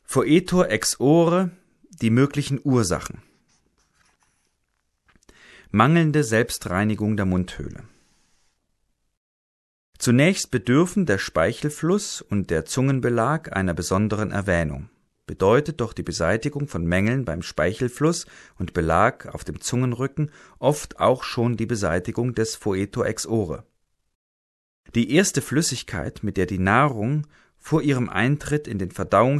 Foetor exore, die möglichen Ursachen. Mangelnde Selbstreinigung der Mundhöhle. Zunächst bedürfen der Speichelfluss und der Zungenbelag einer besonderen Erwähnung, bedeutet doch die Beseitigung von Mängeln beim Speichelfluss und Belag auf dem Zungenrücken oft auch schon die Beseitigung des Foetor exore. Die erste Flüssigkeit, mit der die Nahrung vor ihrem Eintritt in den